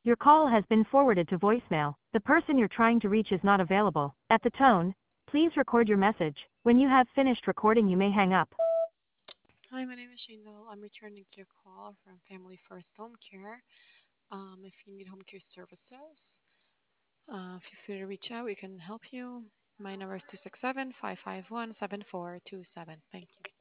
Your call has been forwarded to voicemail. The person you're trying to reach is not available. At the tone, please record your message. When you have finished recording, you may hang up. Hi, my name is Shandel. I'm returning your call from Family First Home Care. If you need home care services, feel free to reach out. We can help you. My number is 267 551 7427. Thank you.